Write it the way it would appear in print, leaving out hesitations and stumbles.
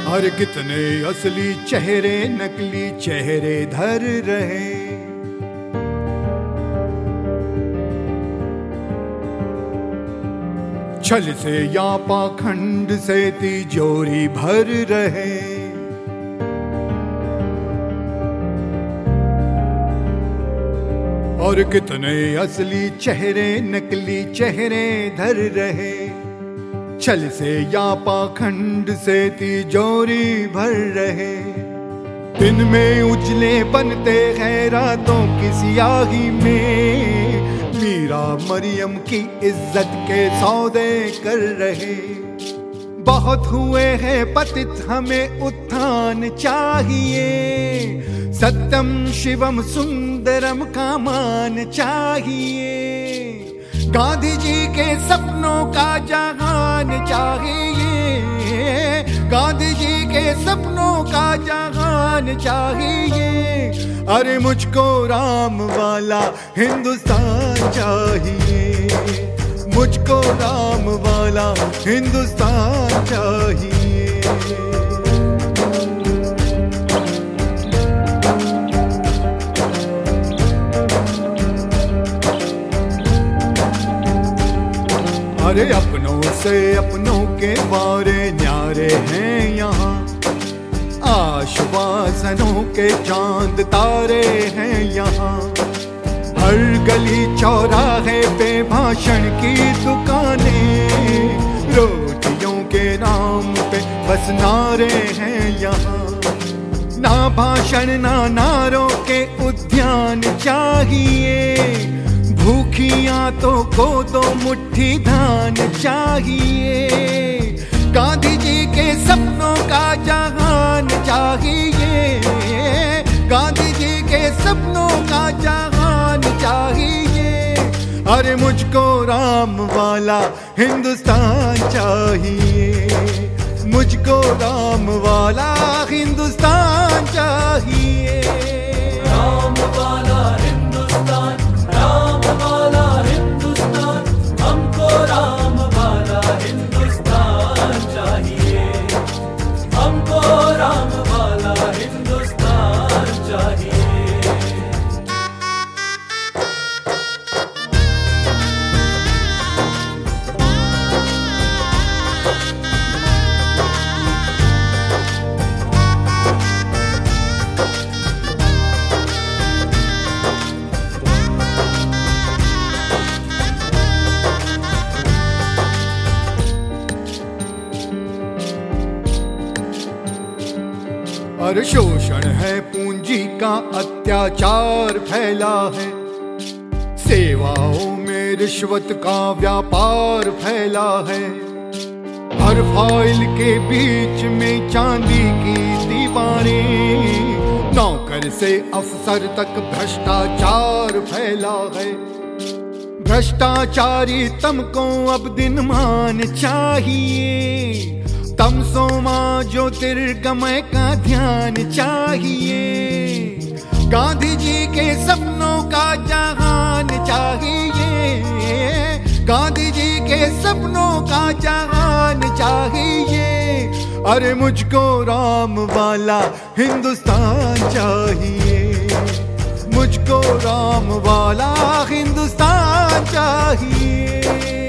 और कितने असली चेहरे नकली चेहरे धर रहे। छल से या पाखंड से तिजोरी भर रहे। और कितने असली चेहरे नकली चेहरे धर रहे। छल से या पाखंड से तिजोरी भर रहे। दिन में उजले बनते हैं रातों की सियाही में। मीरा मरियम की इज्जत के सौदे कर रहे। बहुत हुए हैं पतित हमें उत्थान चाहिए। सत्यम शिवम सुंदरम का मान चाहिए। गांधी जी के सपनों का जहान चाहिए। गांधी जी के सपनों का जहान चाहिए। अरे मुझको राम वाला हिंदुस्तान चाहिए। मुझको राम वाला हिंदुस्तान चाहिए। अरे अपनों से अपनों के बारे न्यारे हैं यहाँ। आश्वासनों के चांद तारे हैं यहाँ। हर गली चौराहे पे भाषण की दुकानें। रोटियों के नाम पे बस नारे हैं यहाँ। ना भाषण ना नारों के उद्यान चाहिए। भूखियां तो को दो मुट्ठी धान चाहिए। गांधी जी के सपनों का जहान चाहिए। गांधी जी के सपनों का जहान चाहिए। अरे मुझको राम वाला हिंदुस्तान चाहिए। मुझको राम वाला हिंदुस्तान चाहिए। राम वाला हिंदुस्तान, राम वाला हिंदुस्तान, हमको राम वाला हिंदुस्तान चाहिए। हमको राम वाला हिंदुस्तान चाहिए। और शोषण है पूंजी का अत्याचार फैला है। सेवाओं में रिश्वत का व्यापार फैला है। हर फाइल के बीच में चांदी की दीवारें। नौकर से अफसर तक भ्रष्टाचार फैला है। भ्रष्टाचारी तुमको अब दिन मान चाहिए। तमसोमा ज्योतिर्गमय का ध्यान चाहिए। गांधी जी के सपनों का जहान चाहिए। गांधी जी के सपनों का जहान चाहिए। अरे मुझको राम वाला हिंदुस्तान चाहिए। मुझको राम वाला हिंदुस्तान चाहिए।